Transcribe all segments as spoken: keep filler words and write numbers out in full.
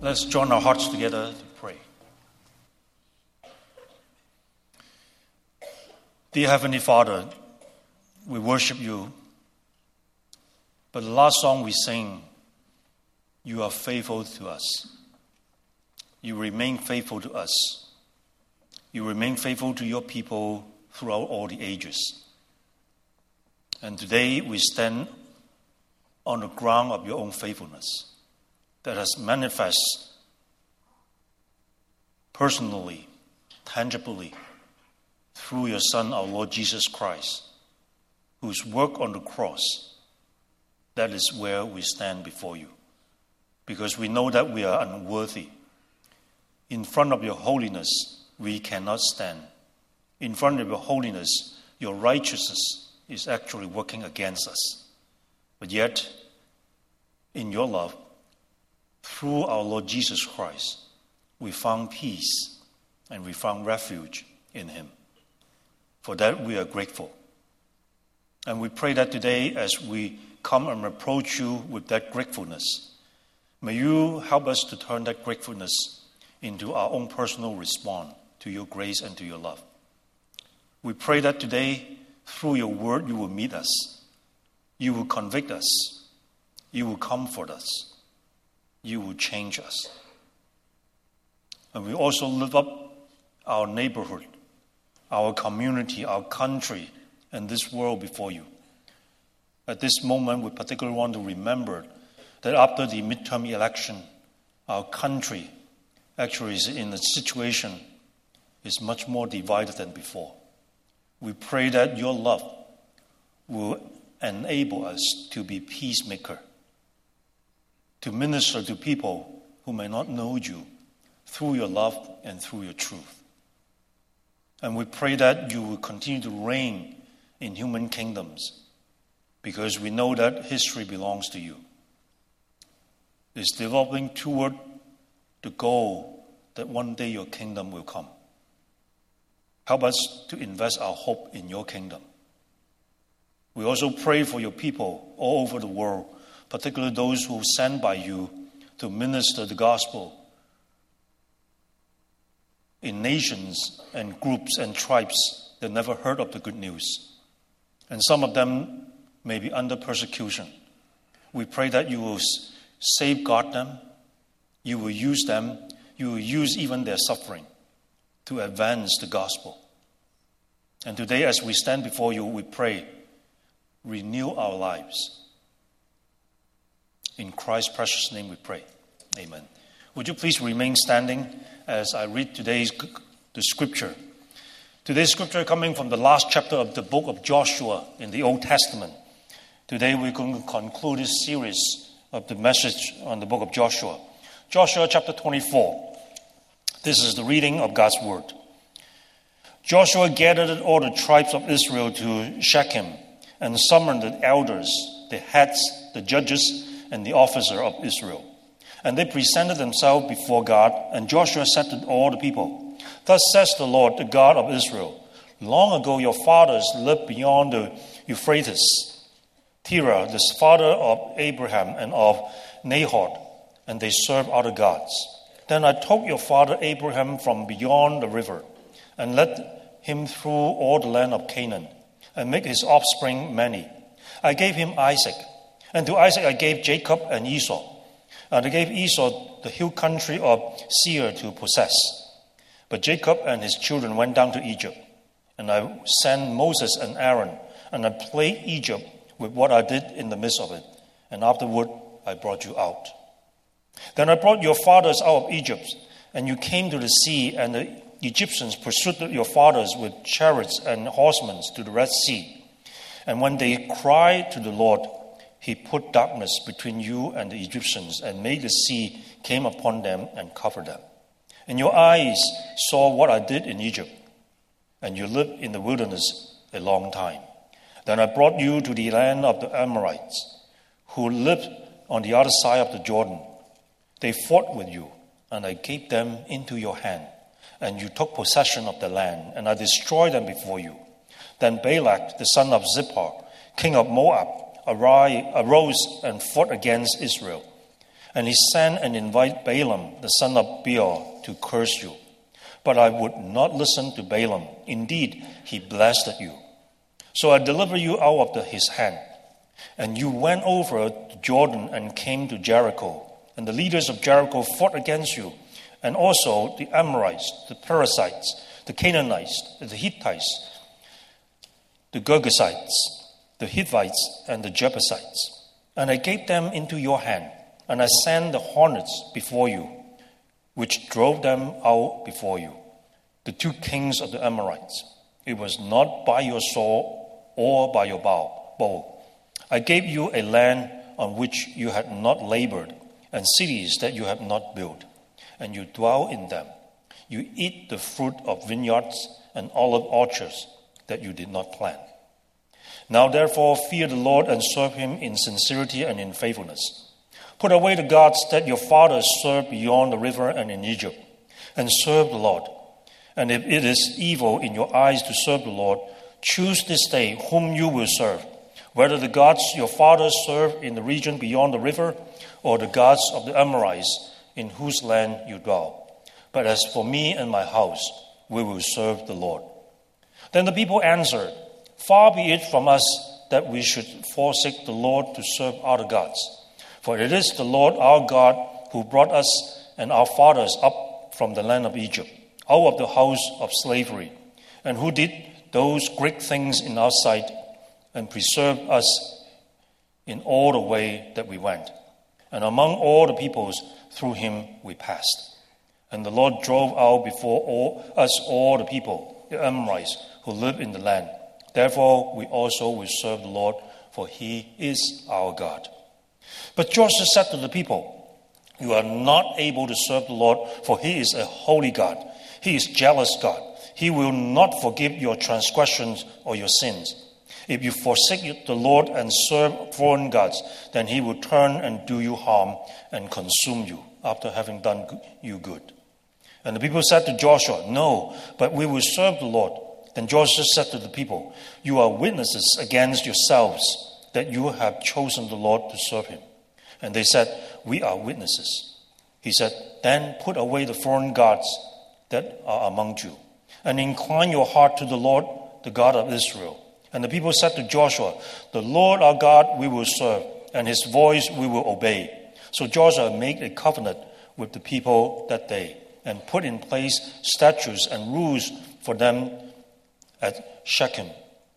Let's join our hearts together to pray. Dear Heavenly Father, we worship you. But the last song we sing, you are faithful to us. You remain faithful to us. You remain faithful to your people throughout all the ages. And today we stand on the ground of your own faithfulness that has manifest personally, tangibly, through your Son, our Lord Jesus Christ, whose work on the cross. That is where we stand before you, because we know that we are unworthy. In front of your holiness, we cannot stand. In front of your holiness, your righteousness is actually working against us. But yet, in your love, through our Lord Jesus Christ, we found peace and we found refuge in him. For that, we are grateful. And we pray that today, as we come and approach you with that gratefulness, may you help us to turn that gratefulness into our own personal response to your grace and to your love. We pray that today, through your word, you will meet us. You will convict us. You will comfort us. You will change us. And we also lift up our neighborhood, our community, our country, and this world before you. At this moment, we particularly want to remember that after the midterm election, our country actually is in a situation is much more divided than before. We pray that your love will enable us to be peacemaker, to minister to people who may not know you through your love and through your truth. And we pray that you will continue to reign in human kingdoms, because we know that history belongs to you. It's developing toward the goal that one day your kingdom will come. Help us to invest our hope in your kingdom. We also pray for your people all over the world, particularly those who are sent by you to minister the gospel in nations and groups and tribes that never heard of the good news. And some of them may be under persecution. We pray that you will safeguard them, you will use them, you will use even their suffering to advance the gospel. And today, as we stand before you, we pray, renew our lives. In Christ's precious name we pray. Amen. Would you please remain standing as I read today's the scripture. Today's scripture coming from the last chapter of the book of Joshua in the Old Testament. Today we're going to conclude this series of the message on the book of Joshua. Joshua chapter twenty-four. This is the reading of God's word. Joshua gathered all the tribes of Israel to Shechem and summoned the elders, the heads, the judges, and the officer of Israel. And they presented themselves before God, and Joshua said to all the people, "Thus says the Lord, the God of Israel, long ago your fathers lived beyond the Euphrates, Terah, the father of Abraham and of Nahor, and they served other gods. Then I took your father Abraham from beyond the river, and led him through all the land of Canaan, and make his offspring many. I gave him Isaac, and to Isaac I gave Jacob and Esau. And I gave Esau the hill country of Seir to possess. But Jacob and his children went down to Egypt, and I sent Moses and Aaron, and I plagued Egypt with what I did in the midst of it, and afterward I brought you out. Then I brought your fathers out of Egypt, and you came to the sea, and the Egyptians pursued your fathers with chariots and horsemen to the Red Sea. And when they cried to the Lord, he put darkness between you and the Egyptians, and made the sea came upon them and covered them. And your eyes saw what I did in Egypt, and you lived in the wilderness a long time. Then I brought you to the land of the Amorites, who lived on the other side of the Jordan. They fought with you, and I gave them into your hand, and you took possession of the land, and I destroyed them before you. Then Balak, the son of Zippor, king of Moab, arose and fought against Israel. And he sent and invited Balaam, the son of Beor, to curse you. But I would not listen to Balaam. Indeed, he blessed you. So I delivered you out of the, his hand. And you went over the Jordan and came to Jericho. And the leaders of Jericho fought against you. And also the Amorites, the Perizzites, the Canaanites, the Hittites, the Girgashites, the Hivites, and the Jebusites. And I gave them into your hand. And I sent the hornets before you, which drove them out before you, the two kings of the Amorites. It was not by your sword or by your bow. I gave you a land on which you had not labored, and cities that you have not built, and you dwell in them. You eat the fruit of vineyards and olive orchards that you did not plant. Now therefore fear the Lord and serve him in sincerity and in faithfulness. Put away the gods that your fathers served beyond the river and in Egypt, and serve the Lord. And if it is evil in your eyes to serve the Lord, choose this day whom you will serve, whether the gods your fathers served in the region beyond the river, or the gods of the Amorites in whose land you dwell. But as for me and my house, we will serve the Lord. Then the people answered, Far be it from us that we should forsake the Lord to serve other gods. For it is the Lord our God who brought us and our fathers up from the land of Egypt, out of the house of slavery, and who did those great things in our sight and preserved us in all the way that we went. And among all the peoples, through him we passed. And the Lord drove out before all, us all the people, the Amorites, who live in the land. Therefore we also will serve the Lord, for he is our God. But Joshua said to the people, You are not able to serve the Lord, for he is a holy God. He is jealous God. He will not forgive your transgressions or your sins. If you forsake the Lord and serve foreign gods, then he will turn and do you harm and consume you after having done you good. And the people said to Joshua, No, but we will serve the Lord. Then Joshua said to the people, You are witnesses against yourselves that you have chosen the Lord to serve him. And they said, We are witnesses. He said, Then put away the foreign gods that are among you, and incline your heart to the Lord, the God of Israel. And the people said to Joshua, The Lord our God we will serve, and his voice we will obey. So Joshua made a covenant with the people that day, and put in place statutes and rules for them at Shechem.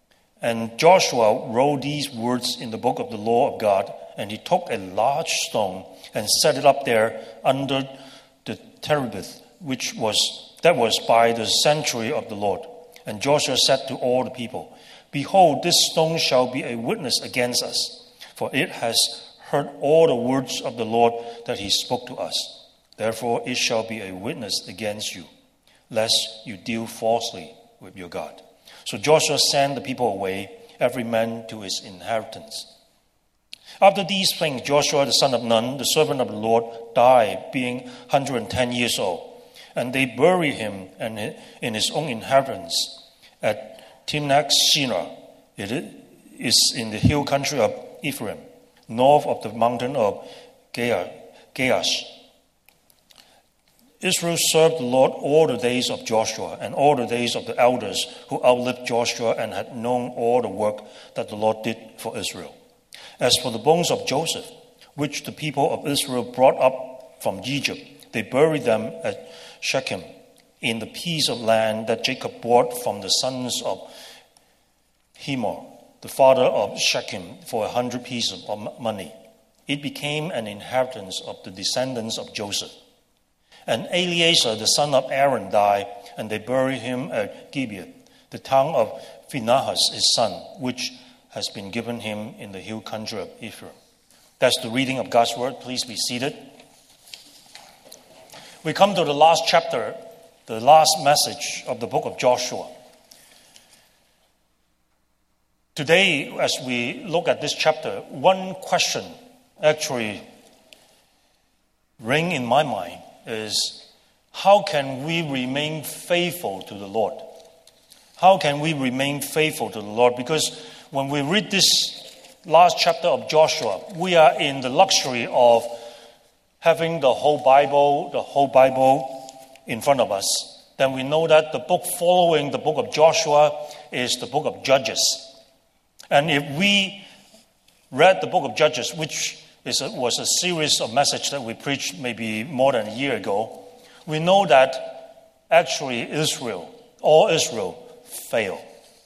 And Joshua wrote these words in the book of the law of God, and he took a large stone and set it up there under the terebinth, which was that was by the sanctuary of the Lord. And Joshua said to all the people, Behold, this stone shall be a witness against us, for it has heard all the words of the Lord that he spoke to us. Therefore it shall be a witness against you, lest you deal falsely with your God. So Joshua sent the people away, every man to his inheritance. After these things, Joshua the son of Nun, the servant of the Lord, died, being one hundred ten years old. And they buried him in his own inheritance at Timnath-Serah. It is in the hill country of Ephraim, north of the mountain of Gaash. Israel served the Lord all the days of Joshua and all the days of the elders who outlived Joshua and had known all the work that the Lord did for Israel. As for the bones of Joseph, which the people of Israel brought up from Egypt, they buried them at Shechem in the piece of land that Jacob bought from the sons of Hamor, the father of Shechem, for a hundred pieces of money. It became an inheritance of the descendants of Joseph. And Eleazar, the son of Aaron, died, and they buried him at Gibeah, the town of Phinehas, his son, which has been given him in the hill country of Ephraim. That's the reading of God's word. Please be seated. We come to the last chapter, the last message of the book of Joshua. Today, as we look at this chapter, one question actually ring in my mind is, how can we remain faithful to the Lord? How can we remain faithful to the Lord? Because when we read this last chapter of Joshua, we are in the luxury of having the whole Bible, the whole Bible in front of us, then we know that the book following the book of Joshua is the book of Judges. And if we read the book of Judges, which is a, was a series of messages that we preached maybe more than a year ago, we know that actually Israel, all Israel, failed.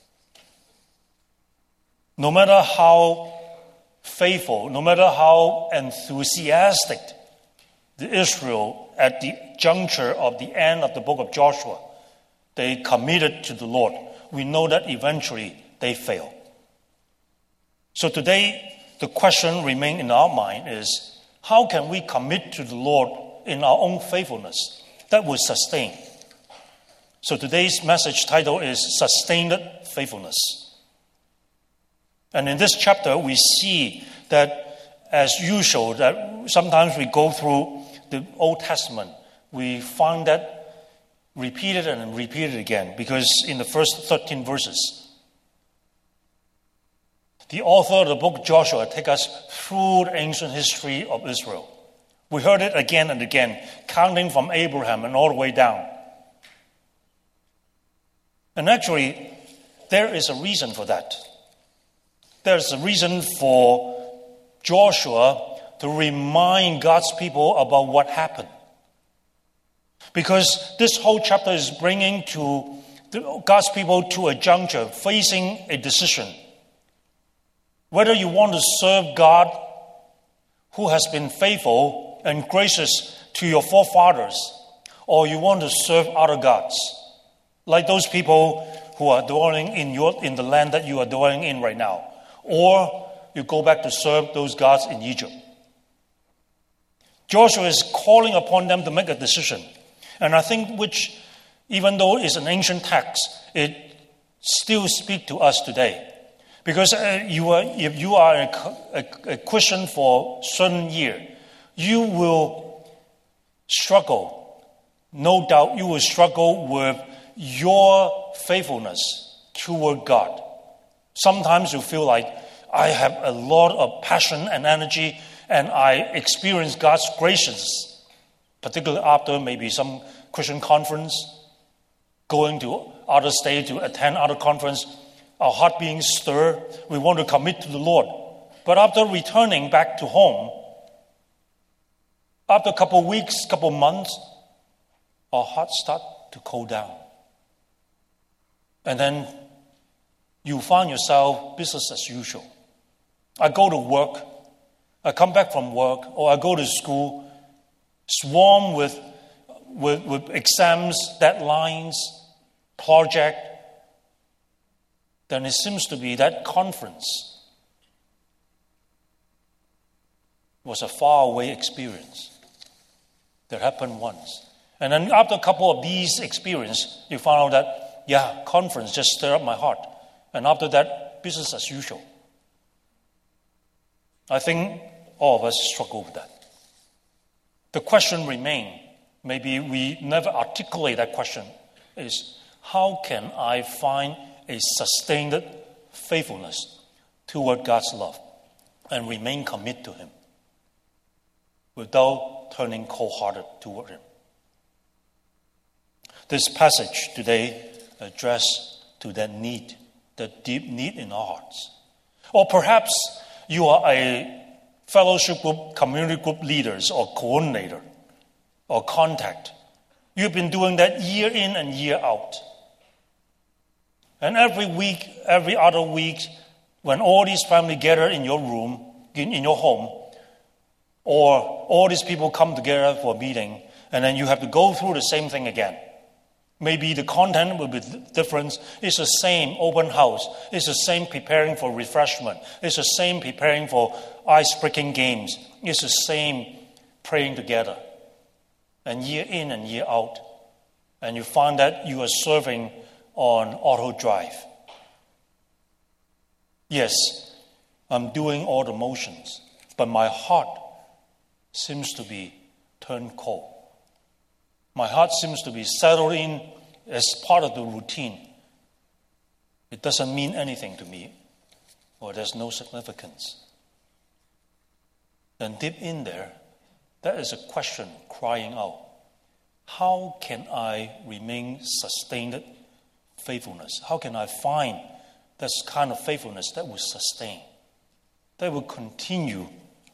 No matter how faithful, no matter how enthusiastic the Israel at the juncture of the end of the book of Joshua, they committed to the Lord, we know that eventually they failed. So today, the question remaining in our mind is, how can we commit to the Lord in our own faithfulness that will sustain? So today's message title is Sustained Faithfulness. And in this chapter, we see that, as usual, that sometimes we go through the Old Testament, we find that repeated and repeated again, because in the first thirteen verses, the author of the book Joshua takes us through the ancient history of Israel. We heard it again and again, counting from Abraham and all the way down. And actually, there is a reason for that. There's a reason for Joshua to remind God's people about what happened. Because this whole chapter is bringing to God's people to a juncture, facing a decision. Whether you want to serve God, who has been faithful and gracious to your forefathers, or you want to serve other gods, like those people who are dwelling in your in the land that you are dwelling in right now, or you go back to serve those gods in Egypt. Joshua is calling upon them to make a decision. And I think which, even though it's an ancient text, it still speaks to us today. Because uh, you are, if you are a, a, a Christian for a certain year, you will struggle. No doubt you will struggle with your faithfulness toward God. Sometimes you feel like, I have a lot of passion and energy, and I experience God's graces, particularly after maybe some Christian conference, going to other state to attend other conference, our heart being stirred, we want to commit to the Lord. But after returning back to home, after a couple of weeks, couple of months, our hearts start to cool down. And then you find yourself business as usual. I go to work, I come back from work, or I go to school, swarmed with, with, with exams, deadlines, project. Then it seems to be that conference was a faraway experience that happened once. And then after a couple of these experiences, you find out that, yeah, conference just stirred up my heart. And after that, business as usual. I think all of us struggle with that. The question remains, maybe we never articulate that question, is how can I find a sustained faithfulness toward God's love and remain committed to Him without turning cold-hearted toward Him? This passage today addresses to that need, that deep need in our hearts. Or perhaps you are a fellowship group, community group leaders or coordinator or contact. You've been doing that year in and year out. And every week, every other week, when all these family gather in your room, in, in your home, or all these people come together for a meeting, and then you have to go through the same thing again. Maybe the content will be different. It's the same open house. It's the same preparing for refreshment. It's the same preparing for ice-breaking games. It's the same praying together. And year in and year out. And you find that you are serving on auto drive. Yes, I'm doing all the motions, but my heart seems to be turned cold. My heart seems to be settled in as part of the routine. It doesn't mean anything to me, or there's no significance. Then deep in there, That is a question crying out. How can I remain sustained faithfulness? How can I find this kind of faithfulness that will sustain, that will continue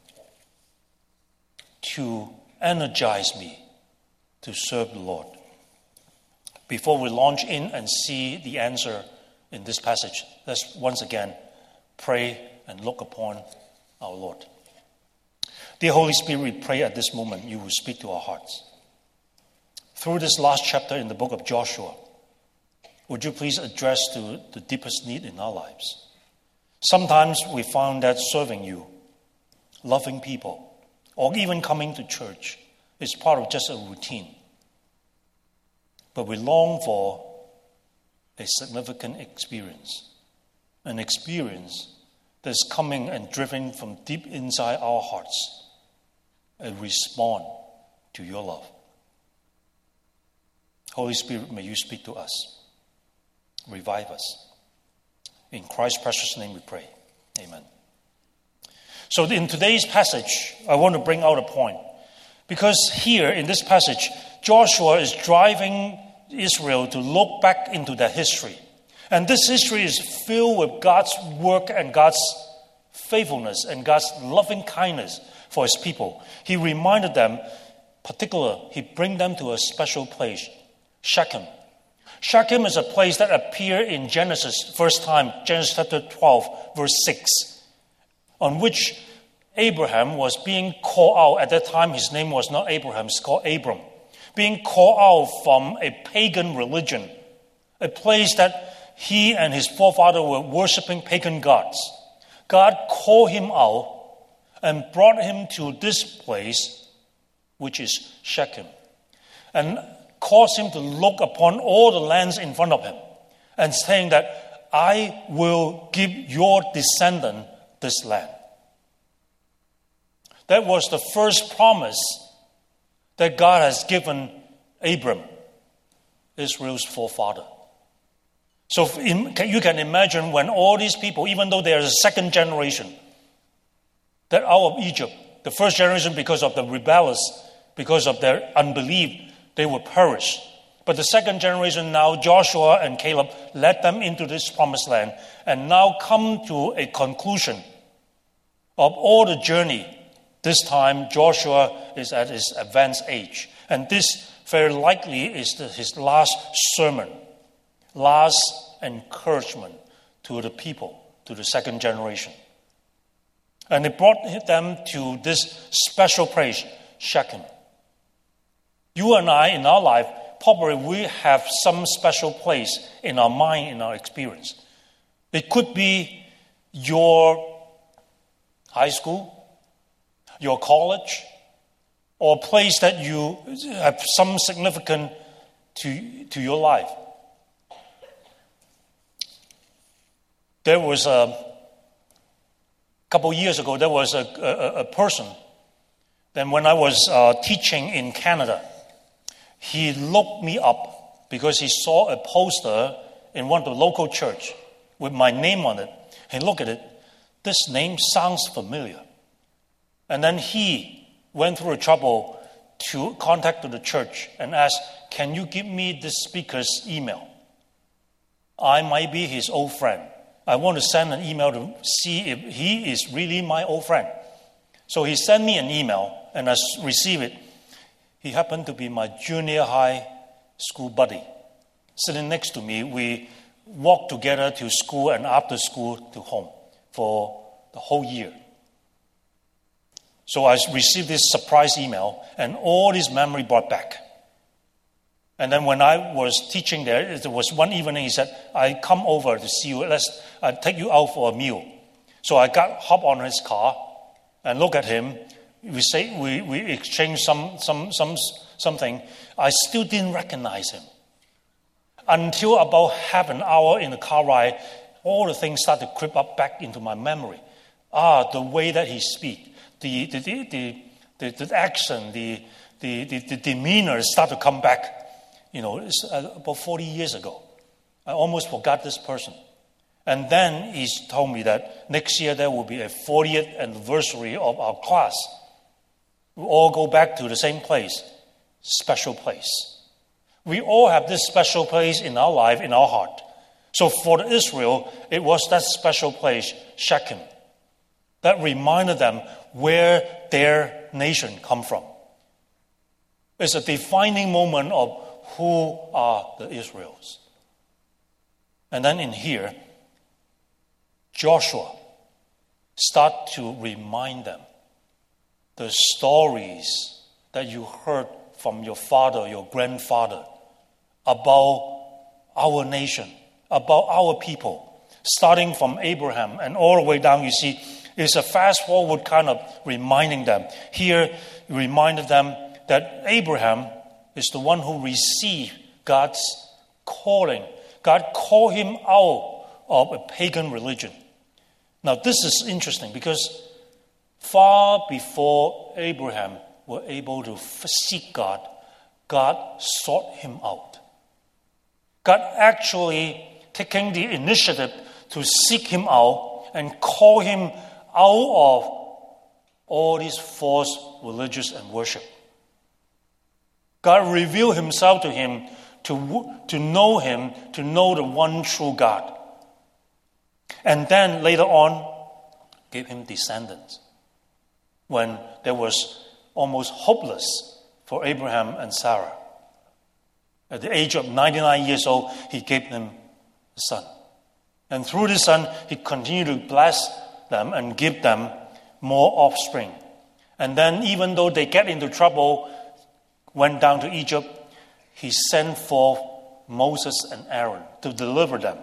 to energize me to serve the Lord? Before we launch in and see the answer in this passage, let's once again pray and look upon our Lord. Dear Holy Spirit, we pray at this moment you will speak to our hearts. Through this last chapter in the book of Joshua, would you please address to the deepest need in our lives? Sometimes we found that serving you, loving people, or even coming to church is part of just a routine. But we long for a significant experience, an experience that's coming and driven from deep inside our hearts, a response to your love. Holy Spirit, may you speak to us. Revive us. In Christ's precious name we pray. Amen. So in today's passage, I want to bring out a point. Because here in this passage, Joshua is driving Israel to look back into their history. And this history is filled with God's work and God's faithfulness and God's loving kindness for his people. He reminded them, particularly, he bring them to a special place, Shechem. Shechem is a place that appeared in Genesis, first time, Genesis chapter twelve, verse six, on which Abraham was being called out. At that time, his name was not Abraham, it's called Abram. Being called out from a pagan religion, a place that he and his forefather were worshiping pagan gods. God called him out and brought him to this place, which is Shechem, and caused him to look upon all the lands in front of him, and saying that, I will give your descendant this land. That was the first promise that God has given Abram, Israel's forefather. So in, you can imagine when all these people, even though they are the second generation, that out of Egypt, the first generation because of the rebellious, because of their unbelief, they will perish. But the second generation now, Joshua and Caleb, led them into this promised land and now come to a conclusion of all the journey. This time, Joshua is at his advanced age. And this very likely is the, his last sermon, last encouragement to the people, to the second generation. And it brought them to this special place, Shechem. You and I, in our life, probably we have some special place in our mind, in our experience. It could be your high school, your college, or a place that you have some significance to, to your life. There was a couple years ago, there was a, a, a person. Then when I was uh, teaching in Canada, he looked me up because he saw a poster in one of the local church with my name on it. He looked at it. This name sounds familiar. And then he went through a trouble to contact the church and ask, can you give me this speaker's email? I might be his old friend. I want to send an email to see if he is really my old friend. So he sent me an email, and I received it. He happened to be my junior high school buddy. Sitting next to me, we walked together to school and after school to home for the whole year. So I received this surprise email, and all this memory brought back. And then when I was teaching there, there was one evening he said, I come over to see you. Let's I take you out for a meal. So I got hop on his car and look at him. We say we, we exchanged some some some something. I still didn't recognize him until about half an hour in the car ride. All the things started to creep up back into my memory. Ah, the way that he speaks. The the the the, the accent, the, the the the demeanor start to come back. You know, it's about forty years ago. I almost forgot this person. And then he told me that next year there will be a fortieth anniversary of our class. We all go back to the same place, special place. We all have this special place in our life, in our heart. So for Israel, it was that special place, Shechem, that reminded them where their nation come from. It's a defining moment of who are the Israels. And then in here, Joshua start to remind them the stories that you heard from your father, your grandfather, about our nation, about our people, starting from Abraham and all the way down. You see, it's a fast-forward kind of reminding them. Here, he reminded them that Abraham is the one who received God's calling. God called him out of a pagan religion. Now, this is interesting because far before Abraham were able to seek God, God sought him out. God actually taking the initiative to seek him out and call him out of all these false religious and worship. God revealed himself to him to, to know him, to know the one true God. And then later on, gave him descendants. When there was almost hopeless for Abraham and Sarah. At the age of ninety-nine years old, he gave them a son. And through this son, he continued to bless them and give them more offspring. And then even though they get into trouble, went down to Egypt, he sent forth Moses and Aaron to deliver them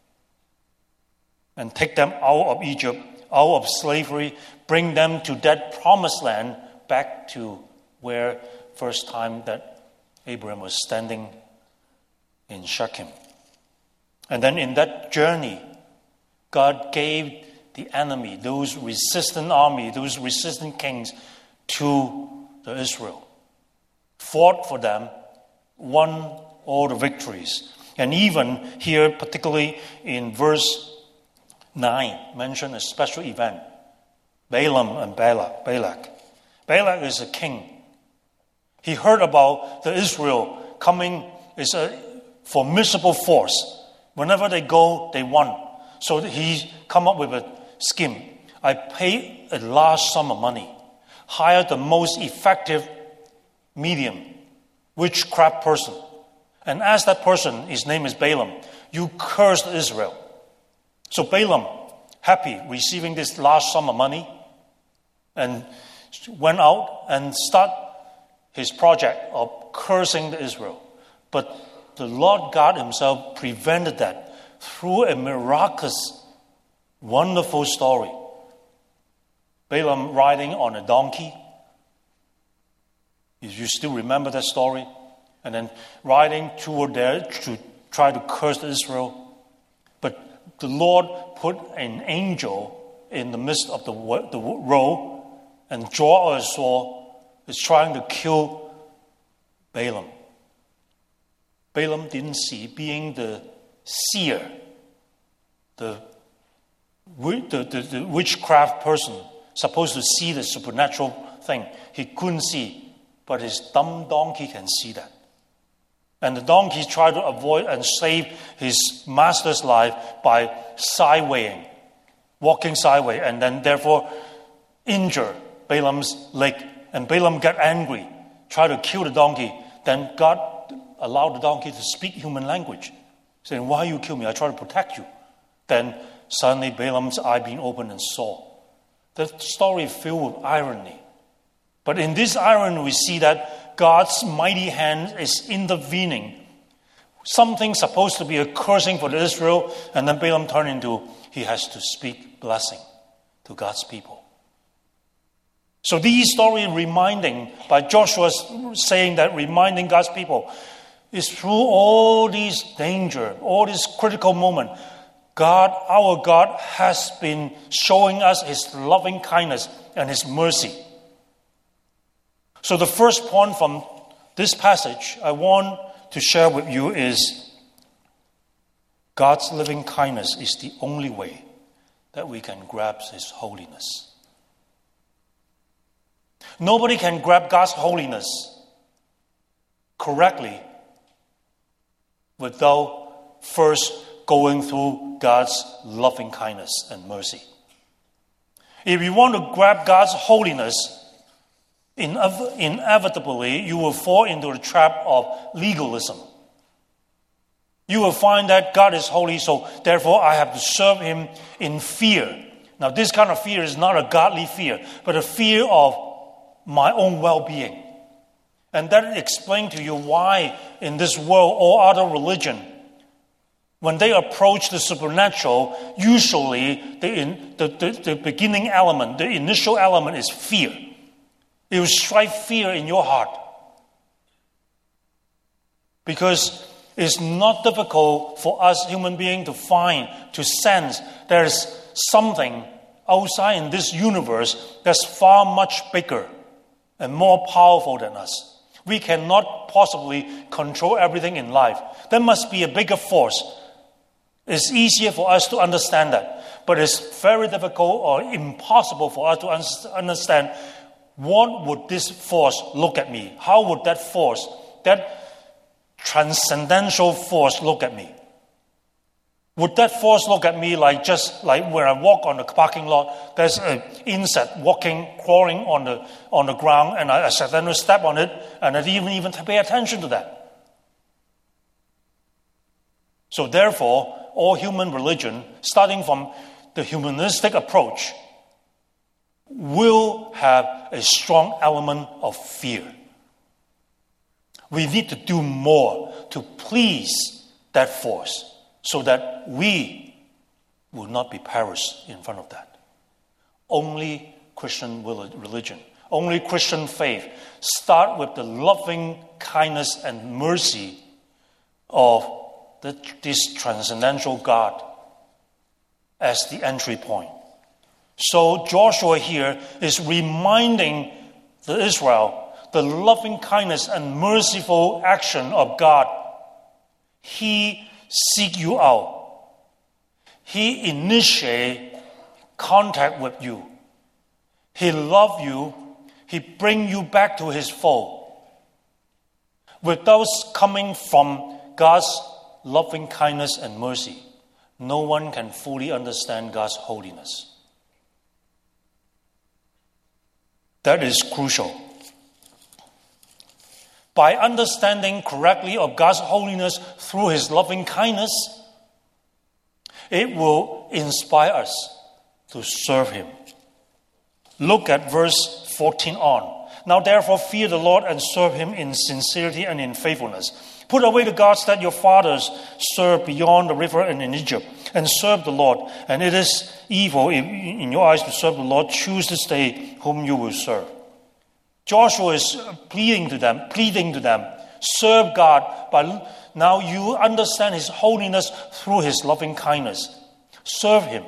and take them out of Egypt, out of slavery, bring them to that promised land, back to where first time that Abraham was standing in Shechem. And then in that journey, God gave the enemy, those resistant army, those resistant kings, to the Israel. Fought for them, won all the victories. And even here, particularly in verse nine, mentioned a special event. Balaam and Balak. Balak. Balak is a king. He heard about the Israel coming is a formidable force. Whenever they go, they won. So he come up with a scheme. I pay a large sum of money, hire the most effective medium, witchcraft person, and ask that person, his name is Balaam, you cursed Israel. So Balaam, happy, receiving this large sum of money, and went out and start his project of cursing the Israel. But the Lord God himself prevented that through a miraculous, wonderful story. Balaam riding on a donkey. You still remember that story? And then riding toward there to try to curse Israel. But the Lord put an angel in the midst of the, the road and draw a sword, is trying to kill Balaam. Balaam didn't see, being the seer, the, the, the, the witchcraft person, supposed to see the supernatural thing. He couldn't see, but his dumb donkey can see that. And the donkey tried to avoid and save his master's life by sidewaying, walking sideways, and then therefore injure Balaam's leg. And Balaam got angry, tried to kill the donkey. Then God allowed the donkey to speak human language, saying, why you kill me? I try to protect you. Then suddenly Balaam's eye being opened and saw. The story is filled with irony. But in this irony, we see that God's mighty hand is intervening. Something supposed to be a cursing for Israel, and then Balaam turned into, he has to speak blessing to God's people. So these stories reminding, by Joshua saying that, reminding God's people, is through all these danger, all this critical moment, God, our God, has been showing us his loving kindness and his mercy. So the first point from this passage I want to share with you is God's loving kindness is the only way that we can grasp his holiness. Nobody can grab God's holiness correctly without first going through God's loving kindness and mercy. If you want to grab God's holiness, inevitably you will fall into the trap of legalism. You will find that God is holy, so therefore I have to serve him in fear. Now, this kind of fear is not a godly fear, but a fear of my own well-being. And that explains to you why in this world, all other religion, when they approach the supernatural, usually the, in, the, the, the beginning element, the initial element is fear. It will strike fear in your heart. Because it's not difficult for us human beings to find, to sense there's something outside in this universe that's far much bigger and more powerful than us. We cannot possibly control everything in life. There must be a bigger force. It's easier for us to understand that, but it's very difficult or impossible for us to understand what would this force look at me? How would that force, that transcendental force look at me? Would that force look at me like just like when I walk on the parking lot, there's an insect walking, crawling on the on the ground, and I accidentally step on it, and I didn't even pay attention to that. So therefore, all human religion, starting from the humanistic approach, will have a strong element of fear. We need to do more to please that force so that we will not be perished in front of that. Only Christian religion, only Christian faith start with the loving kindness and mercy of the, this transcendental God as the entry point. So Joshua here is reminding the Israel the loving kindness and merciful action of God. He seek you out. He initiate contact with you. He love you. He bring you back to his fold. Without coming from God's loving kindness and mercy, no one can fully understand God's holiness. That is crucial. By understanding correctly of God's holiness through his loving kindness, it will inspire us to serve him. Look at verse fourteen on. Now therefore fear the Lord and serve him in sincerity and in faithfulness. Put away the gods that your fathers served beyond the river and in Egypt, and serve the Lord. And it is evil in your eyes to serve the Lord. Choose this day whom you will serve. Joshua is pleading to them, pleading to them, serve God, but now you understand his holiness through his loving kindness. Serve him.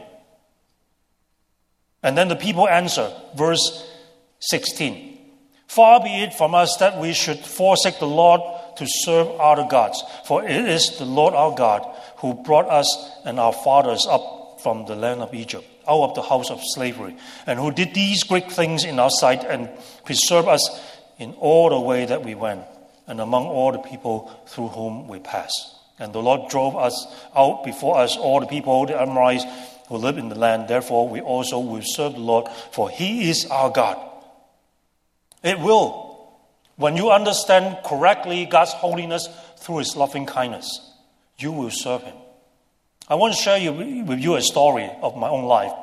And then the people answer, verse sixteen. Far be it from us that we should forsake the Lord to serve other gods, for it is the Lord our God who brought us and our fathers up from the land of Egypt, out of the house of slavery, and who did these great things in our sight and preserved us in all the way that we went, and among all the people through whom we passed. And the Lord drove us out before us, all the people, the Amorites who live in the land. Therefore we also will serve the Lord, for he is our God. It will. When you understand correctly God's holiness through his loving kindness, you will serve him. I want to share you, with you a story of my own life.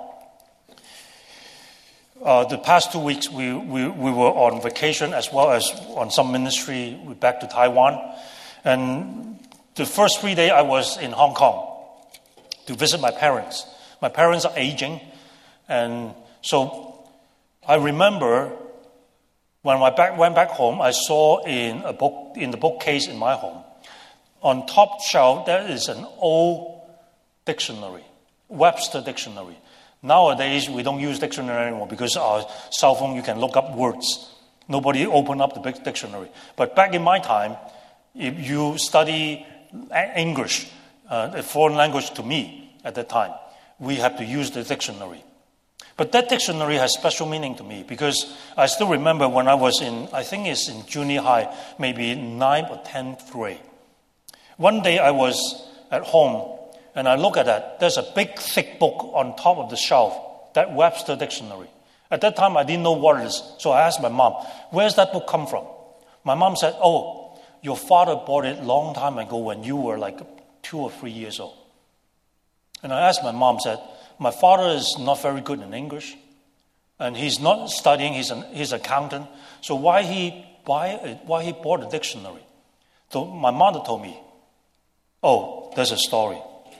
Uh, the past two weeks, we, we, we were on vacation as well as on some ministry. We're back to Taiwan. And the first three days, I was in Hong Kong to visit my parents. My parents are aging. And so I remember when I back, went back home, I saw in a book in the bookcase in my home, on top shelf, there is an old dictionary, Webster dictionary. Nowadays, we don't use dictionary anymore because our cell phone, you can look up words. Nobody opened up the big dictionary. But back in my time, if you study English, uh, a foreign language to me at that time, we have to use the dictionary. But that dictionary has special meaning to me because I still remember when I was in, I think it's in junior high, maybe ninth or tenth grade. One day I was at home and I look at that. There's a big, thick book on top of the shelf, that Webster Dictionary. At that time, I didn't know what it is. So I asked my mom, where's that book come from? My mom said, oh, your father bought it a long time ago when you were like two or three years old. And I asked my mom, said, my father is not very good in English, and he's not studying, he's an he's accountant, so why he, why, why he bought a dictionary? So my mother told me, oh, there's a story.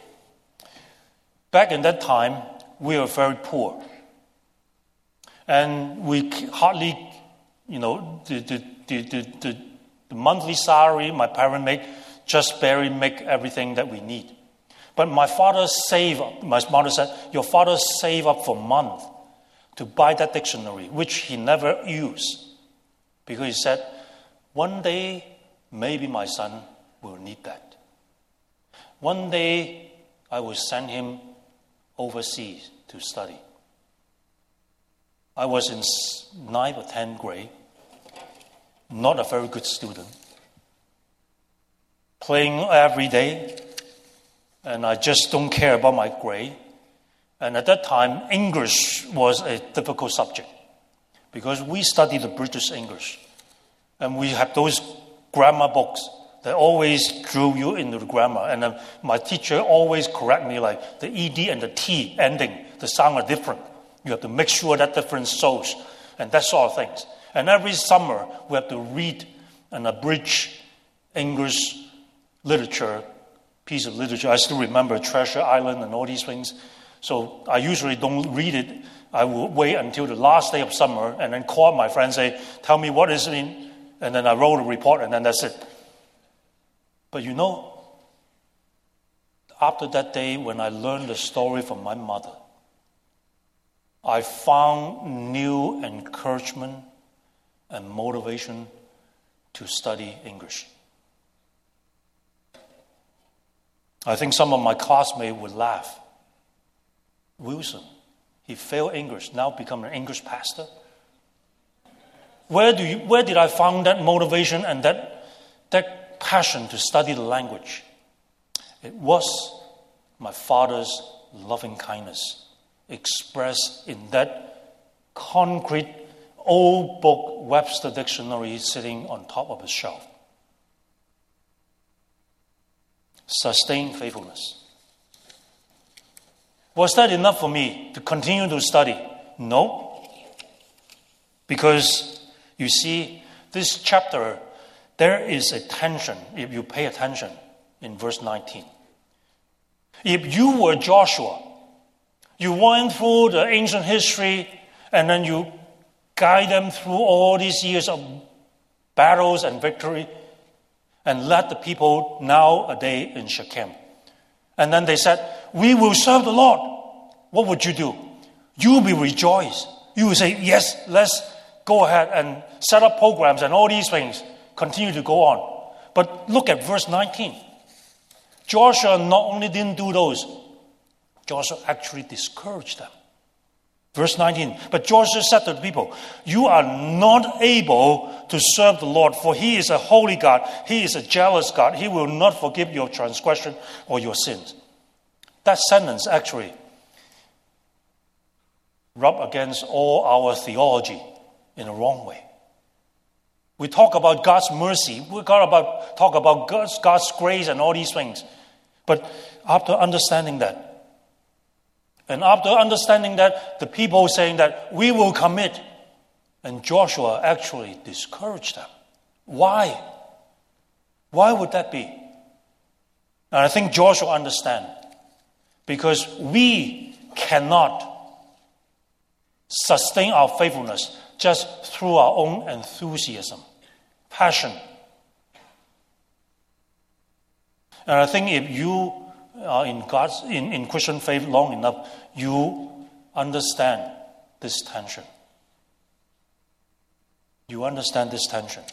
Back in that time, we were very poor. And we hardly, you know, the, the, the, the, the monthly salary my parents make just barely make everything that we need. But my father saved up, my mother said, your father saved up for a month to buy that dictionary, which he never used. Because he said, one day, maybe my son will need that. One day, I will send him overseas to study. I was in ninth or tenth grade, not a very good student, playing every day, and I just don't care about my grade. And at that time, English was a difficult subject because we studied the British English, and we have those grammar books that always drew you into the grammar. And uh, my teacher always correct me like the E D and the T ending, the sound are different. You have to make sure that difference shows, and that sort of things. And every summer, we have to read an abridged English literature, piece of literature. I still remember Treasure Island and all these things. So I usually don't read it. I will wait until the last day of summer and then call my friend and say, tell me what is in, and then I wrote a report, and then that's it. But you know, after that day, when I learned the story from my mother, I found new encouragement and motivation to study English. I think some of my classmates would laugh. Wilson, he failed English, now become an English pastor? Where do you, where did I find that motivation and that, that passion to study the language? It was my father's loving kindness expressed in that concrete old book, Webster Dictionary, sitting on top of his shelf. Sustained faithfulness. Was that enough for me to continue to study? No. Because, you see, this chapter, there is a tension, if you pay attention, in verse nineteen. If you were Joshua, you went through the ancient history, and then you guide them through all these years of battles and victory, and led the people nowadays in Shechem. And then they said, we will serve the Lord. What would you do? You will be rejoiced. You will say, yes, let's go ahead and set up programs and all these things. Continue to go on. But look at verse nineteen. Joshua not only didn't do those, Joshua actually discouraged them. Verse nineteen, but Joshua said to the people, you are not able to serve the Lord, for he is a holy God. He is a jealous God. He will not forgive your transgression or your sins. That sentence actually rub against all our theology in a wrong way. We talk about God's mercy. We talk about, talk about God's, God's grace and all these things. But after understanding that, and after understanding that, the people saying that we will commit, and Joshua actually discouraged them. Why? Why would that be? And I think Joshua understands. Because we cannot sustain our faithfulness just through our own enthusiasm, passion. And I think if you are in God's in, in Christian faith long enough, you understand this tension. You understand this tension.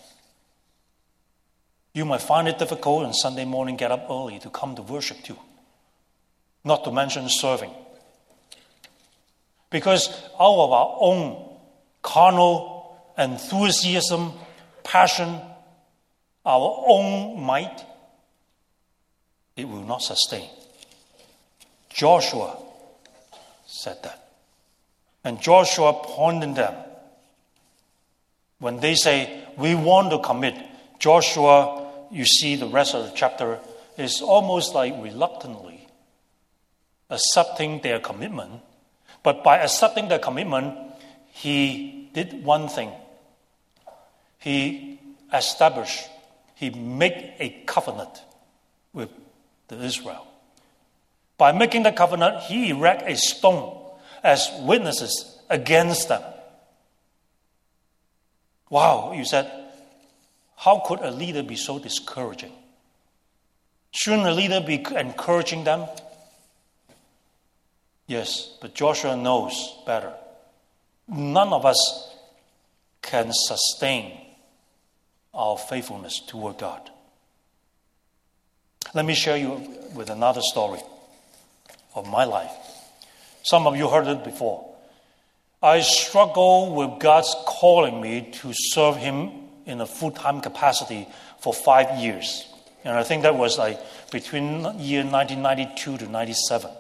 You might find it difficult on Sunday morning, get up early to come to worship too. Not to mention serving. Because out of our own carnal enthusiasm, passion, our own might, it will not sustain. Joshua said that. And Joshua pointed them. When they say, we want to commit, Joshua, you see the rest of the chapter, is almost like reluctantly accepting their commitment. But by accepting their commitment, he did one thing. He established, he made a covenant with the Israel. By making the covenant, he erected a stone as witnesses against them. Wow, you said, how could a leader be so discouraging? Shouldn't a leader be encouraging them? Yes, but Joshua knows better. None of us can sustain our faithfulness toward God. Let me share you with another story of my life. Some of you heard it before. I struggled with God's calling me to serve Him in a full-time capacity for five years. And I think that was like between year nineteen ninety-two to ninety-seven.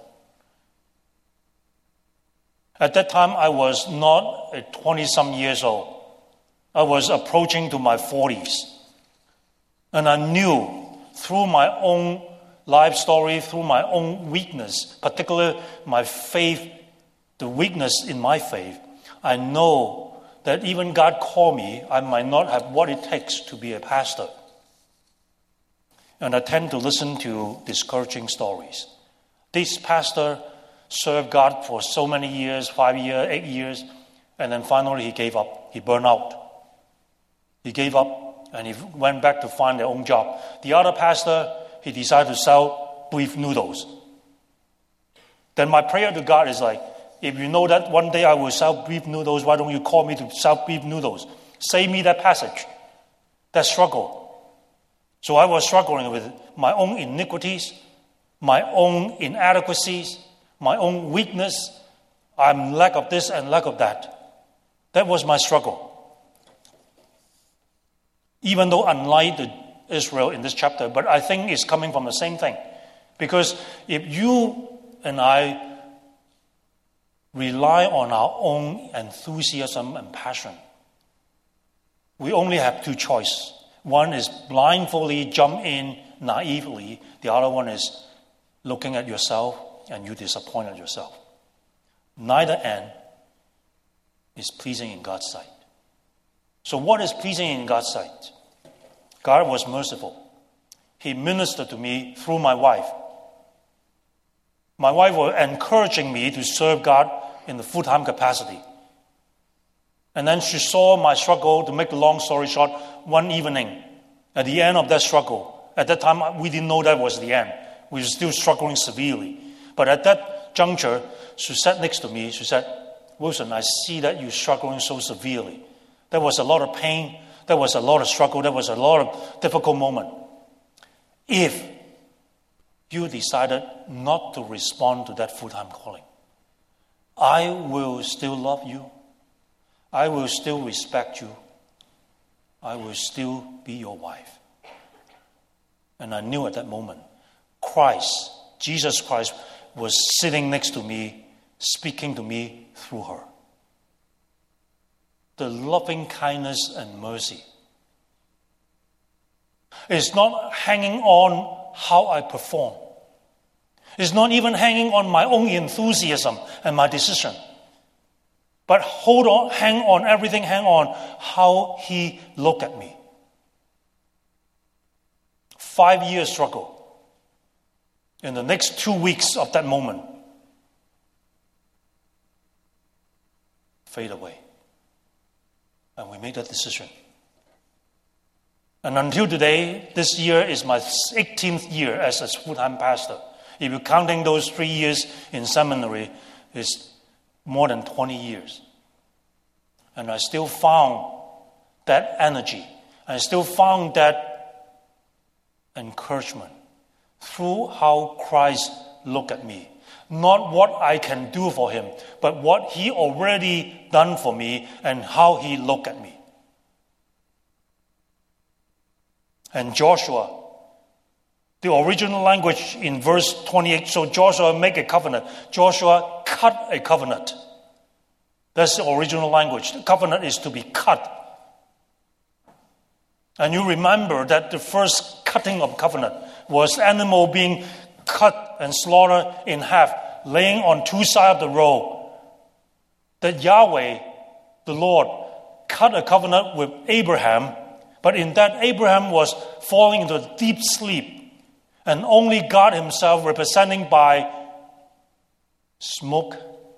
At that time, I was not a twenty-some years old. I was approaching to my forties. And I knew through my own life story, through my own weakness, particularly my faith, the weakness in my faith, I know that even God called me, I might not have what it takes to be a pastor. And I tend to listen to discouraging stories. This pastor served God for so many years, five years, eight years, and then finally he gave up. He burned out. He gave up and he went back to find their own job. The other pastor, he decided to sell beef noodles. Then my prayer to God is like, if you know that one day I will sell beef noodles, why don't you call me to sell beef noodles? Save me that passage, that struggle. So I was struggling with my own iniquities, my own inadequacies, my own weakness. I'm lack of this and lack of that. That was my struggle. Even though unlike the Israel in this chapter, but I think it's coming from the same thing. Because if you and I rely on our own enthusiasm and passion, we only have two choices. One is blindfoldly jump in naively. The other one is looking at yourself and you disappoint yourself. Neither end is pleasing in God's sight. So what is pleasing in God's sight? God was merciful. He ministered to me through my wife. My wife was encouraging me to serve God in the full-time capacity. And then she saw my struggle. To make the long story short, one evening, at the end of that struggle, at that time we didn't know that was the end. We were still struggling severely. But at that juncture, she sat next to me. She said, Wilson, I see that you're struggling so severely. There was a lot of pain. There was a lot of struggle. There was a lot of difficult moment. If you decided not to respond to that full-time calling, I will still love you. I will still respect you. I will still be your wife. And I knew at that moment, Christ, Jesus Christ, was sitting next to me, speaking to me through her. The loving kindness and mercy is not hanging on how I perform. It's not even hanging on my own enthusiasm and my decision. But hold on, hang on, everything hang on how he looked at me. Five years struggle. In the next two weeks of that moment, fade away. And we made that decision. And until today, this year is my eighteenth year as a full-time pastor. If you're counting those three years in seminary, it's more than twenty years. And I still found that energy. I still found that encouragement through how Christ looked at me. not what I can do for him, but what he already done for me and how he looked at me. And Joshua, the original language in verse twenty-eight, so Joshua make a covenant. Joshua cut a covenant. That's the original language. The covenant is to be cut. And you remember that the first cutting of covenant was animal being cut and slaughtered in half, laying on two sides of the road. That Yahweh, the Lord, cut a covenant with Abraham, but in that Abraham was falling into a deep sleep, and only God himself, representing by smoke,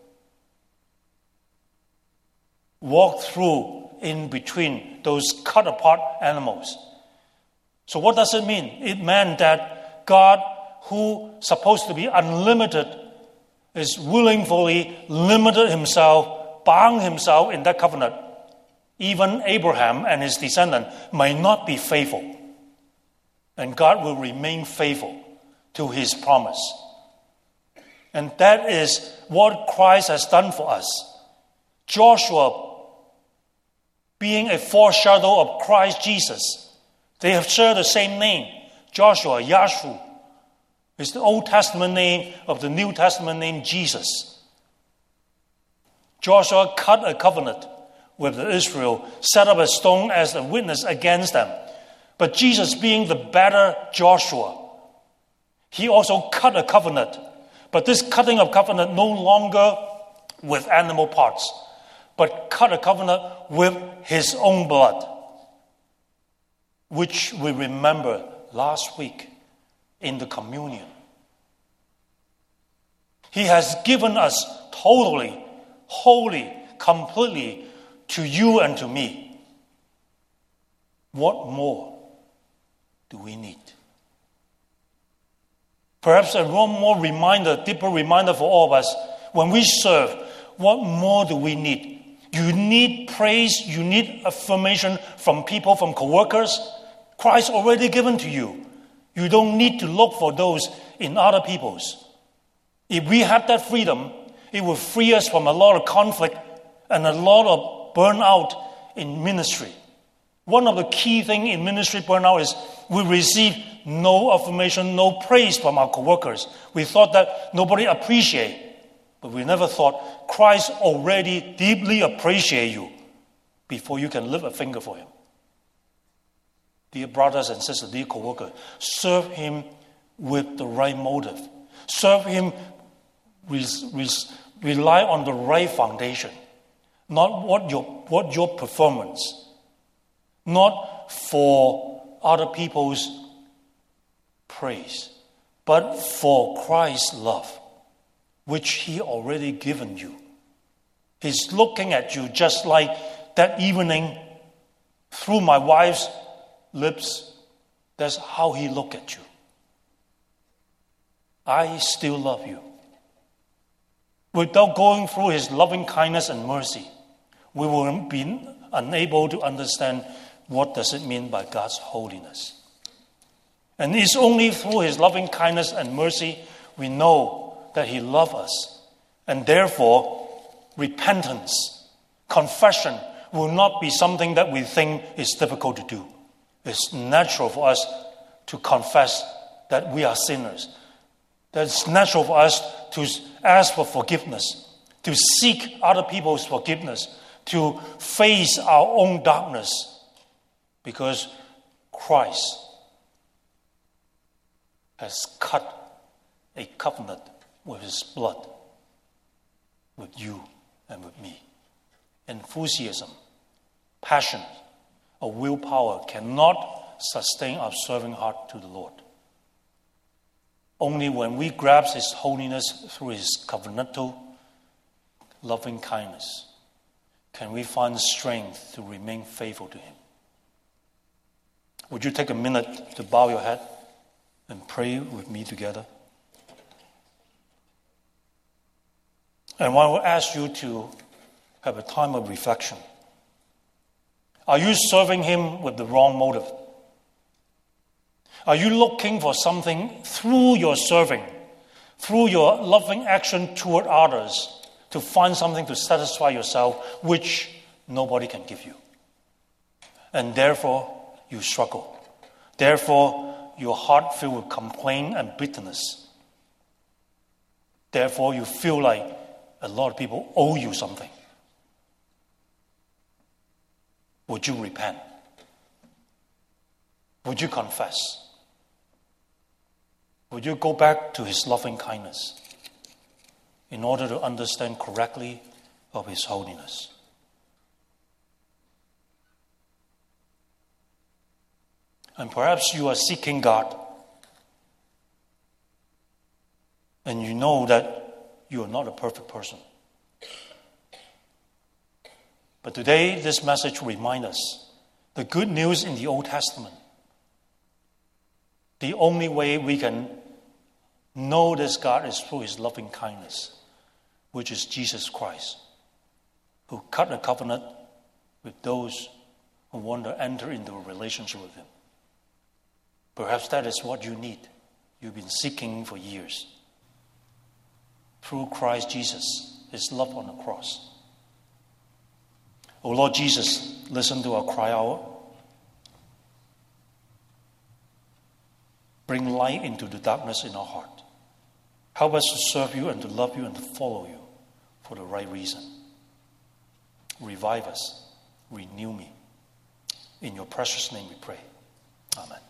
walked through in between those cut apart animals. So what does it mean? It meant that God, who supposed to be unlimited, is willingly limited himself, bound himself in that covenant. Even Abraham and his descendant may not be faithful. And God will remain faithful to his promise. And that is what Christ has done for us. Joshua, being a foreshadow of Christ Jesus, they have shared the same name. Joshua, Yahshua, is the Old Testament name of the New Testament name Jesus. Joshua cut a covenant with Israel, set up a stone as a witness against them. But Jesus, being the better Joshua, he also cut a covenant. But this cutting of covenant no longer with animal parts, but cut a covenant with his own blood, which we remember last week in the communion. He has given us totally, wholly, completely to you and to me. What more do we need? Perhaps a one more reminder, deeper reminder for all of us. When we serve, what more do we need? You need praise, you need affirmation from people, from co-workers. Christ already given to you. You don't need to look for those in other people's. If we have that freedom, it will free us from a lot of conflict and a lot of burnout in ministry. One of the key things in ministry burnout is we receive no affirmation, no praise from our co-workers. We thought that nobody appreciates. But we never thought Christ already deeply appreciates you before you can lift a finger for him. Dear brothers and sisters, dear co-workers, serve him with the right motive. Serve him, res, res, rely on the right foundation. Not what your, what your performance. Not for other people's praise. But for Christ's love, which he already given you. He's looking at you just like that evening through my wife's lips. That's how he looked at you. I still love you. Without going through his loving kindness and mercy, we will be unable to understand what does it mean by God's holiness. And it's only through his loving kindness and mercy we know that he loves us. And therefore, repentance, confession will not be something that we think is difficult to do. It's natural for us to confess that we are sinners. That it's natural for us to ask for forgiveness, to seek other people's forgiveness, to face our own darkness, because Christ has cut a covenant with his blood, with you and with me. Enthusiasm, passion, or willpower cannot sustain our serving heart to the Lord. Only when we grasp his holiness through his covenantal loving kindness can we find strength to remain faithful to him. Would you take a minute to bow your head and pray with me together? And I will ask you to have a time of reflection. Are you serving him with the wrong motive? Are you looking for something through your serving through your loving action toward others, to find something to satisfy yourself, which nobody can give you. And therefore, you struggle. Therefore, your heart filled with complaint and bitterness. Therefore, you feel like a lot of people owe you something. Would you repent? Would you confess? Would you go back to his loving kindness in order to understand correctly of his holiness? And perhaps you are seeking God, and you know that you are not a perfect person. But today, this message reminds us the good news in the Old Testament. The only way we can know this God is through his loving kindness, which is Jesus Christ, who cut a covenant with those who want to enter into a relationship with him. Perhaps that is what you need. You've been seeking for years. Through Christ Jesus, his love on the cross. Oh Lord Jesus, listen to our cry out. Bring light into the darkness in our heart. Help us to serve you and to love you and to follow you for the right reason. Revive us. Renew me. In your precious name we pray. Amen.